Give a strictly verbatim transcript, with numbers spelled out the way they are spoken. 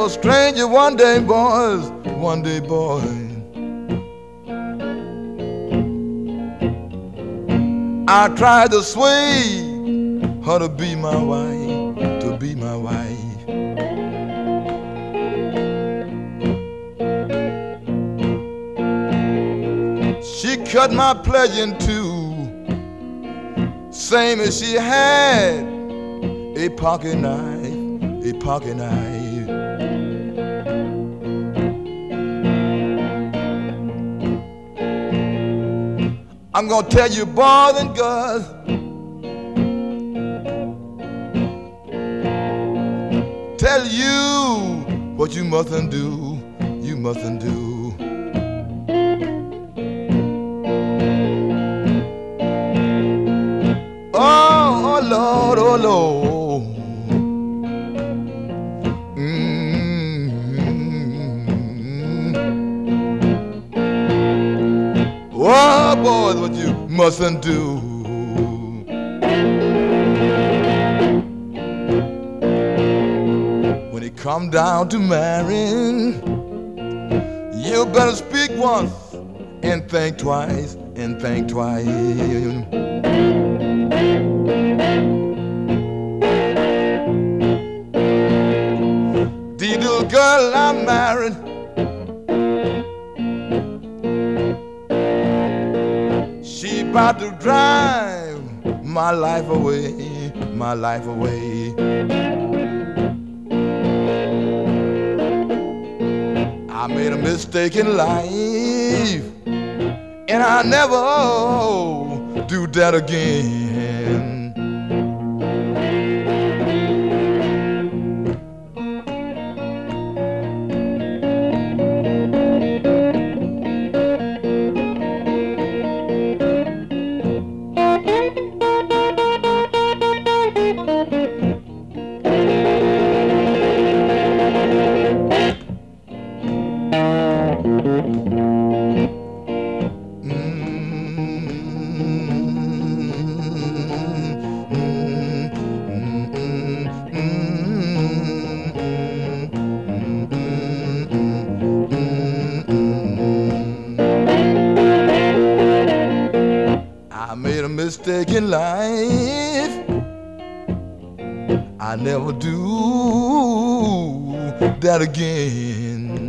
a stranger one day, boys, one day, boy. I tried to sway her to be my wife, to be my wife. She cut my pleasure in two, same as she had a pocket knife, a pocket knife. I'm gonna tell you, boys and girls, tell you what you mustn't do, you mustn't do. Oh, oh Lord, oh Lord. Mm-hmm. Oh, boys, what you mustn't do. When it come down to marrying, you better speak once and think twice, and think twice. The little girl I married, she about to drive my life away, my life away. I made a mistake in life, and I never oh, do that again. I made a mistake in life, I never do that again.